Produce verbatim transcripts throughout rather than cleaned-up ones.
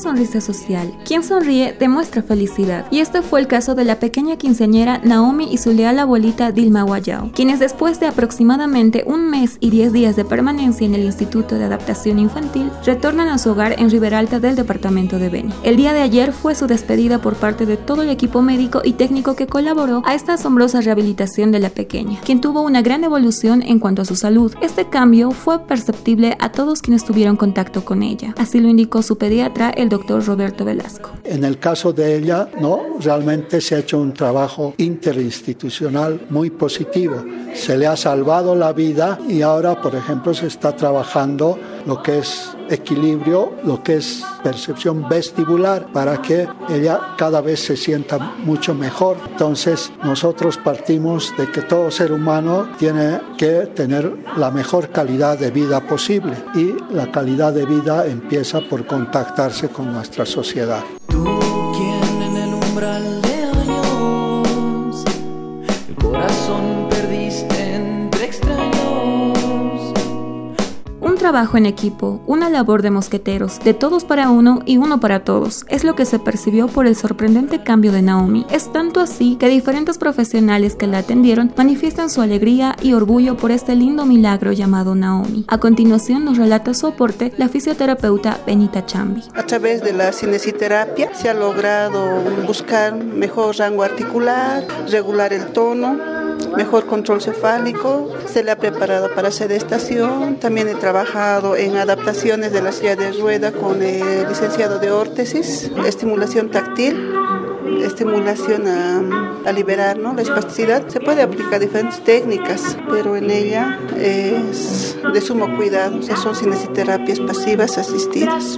sonrisa social. Quien sonríe demuestra felicidad. Y este fue el caso de la pequeña quinceañera Naomi y su leal abuelita Dilma Guayao, quienes después de aproximadamente un mes y diez días de permanencia en el Instituto de Adaptación Infantil, retornan a su hogar en Riberalta del departamento de Beni. El día de ayer fue su despedida por parte de todo el equipo médico y técnico que colaboró a esta asombrosa rehabilitación de la pequeña, quien tuvo una gran evolución en cuanto a su salud. Este cambio fue perceptible a todos quienes tuvieron contacto con ella. Así lo indicó su pediatra, el doctor Roberto Velasco. En el caso de ella, no, realmente se ha hecho un trabajo interinstitucional muy positivo. Se le ha salvado la vida y ahora, por ejemplo, se está trabajando lo que es equilibrio, lo que es percepción vestibular, para que ella cada vez se sienta mucho mejor. Entonces, nosotros partimos de que todo ser humano tiene que tener la mejor calidad de vida posible y la calidad de vida empieza por contactarse con nuestra sociedad. Tú, quien en el umbral de años, el corazón perdiste entre extraños. Un trabajo en equipo, una labor de mosqueteros, de todos para uno y uno para todos, es lo que se percibió por el sorprendente cambio de Naomi. Es tanto así que diferentes profesionales que la atendieron manifiestan su alegría y orgullo por este lindo milagro llamado Naomi. A continuación nos relata su aporte la fisioterapeuta Benita Chambi. A través de la cinesiterapia se ha logrado buscar mejor rango articular, regular el tono, mejor control cefálico. Se le ha preparado para sedestación. También he trabajado en adaptaciones de la silla de rueda con el licenciado de órtesis, estimulación táctil, estimulación a, a liberar, ¿no?, la espasticidad. Se puede aplicar diferentes técnicas, pero en ella es de sumo cuidado. O sea, son cinesiterapias pasivas asistidas.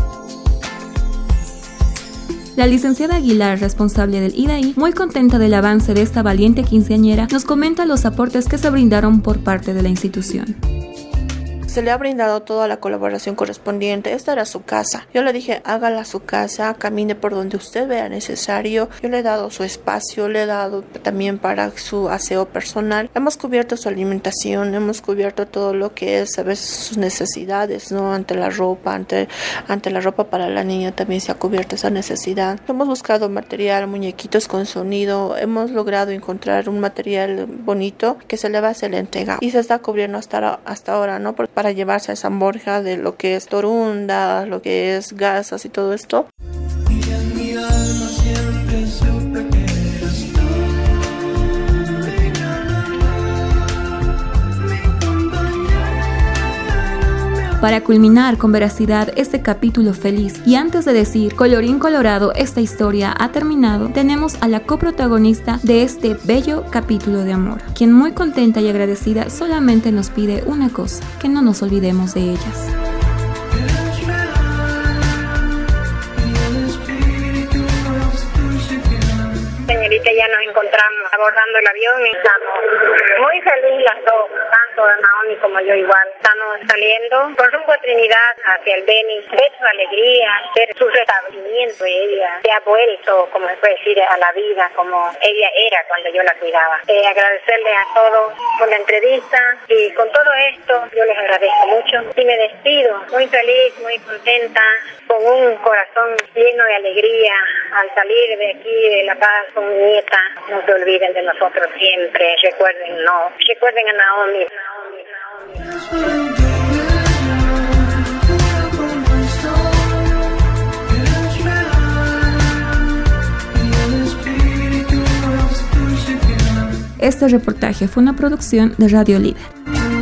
La licenciada Aguilar, responsable del I D A I, muy contenta del avance de esta valiente quinceañera, nos comenta los aportes que se brindaron por parte de la institución. Se le ha brindado toda la colaboración correspondiente. Esta era su casa. Yo le dije, hágala a su casa, camine por donde usted vea necesario. Yo le he dado su espacio, le he dado también para su aseo personal. Hemos cubierto su alimentación, hemos cubierto todo lo que es a veces sus necesidades, ¿no? Ante la ropa, ante, ante la ropa para la niña también se ha cubierto esa necesidad. Hemos buscado material, muñequitos con sonido. Hemos logrado encontrar un material bonito que se le va a hacer la entrega. Y se está cubriendo hasta, hasta ahora, ¿no? Para llevarse a San Borja de lo que es torunda, lo que es gasas y todo esto. Y en mi alma siempre supe que eras tú, mi compañera. Para culminar con veracidad este capítulo feliz y antes de decir colorín colorado, esta historia ha terminado, tenemos a la coprotagonista de este bello capítulo de amor, quien muy contenta y agradecida solamente nos pide una cosa, que no nos olvidemos de ellas. Señorita, ya nos encontramos abordando el avión y estamos muy felices las dos, tanto Naomi como yo igual. Estamos saliendo por rumbo a Trinidad hacia el Beni, ver su alegría, ver su restablecimiento. Ella se ha vuelto, como se puede decir, a la vida como ella era cuando yo la cuidaba. Eh, agradecerle a todos por la entrevista y con todo esto yo les agradezco mucho y me despido muy feliz, muy contenta, con un corazón lleno de alegría al salir de aquí de La Paz con mi nieta. No se olviden de nosotros siempre, recuerden, no, recuerden a Naomi. Naomi, Naomi. Este reportaje fue una producción de Radio Líder.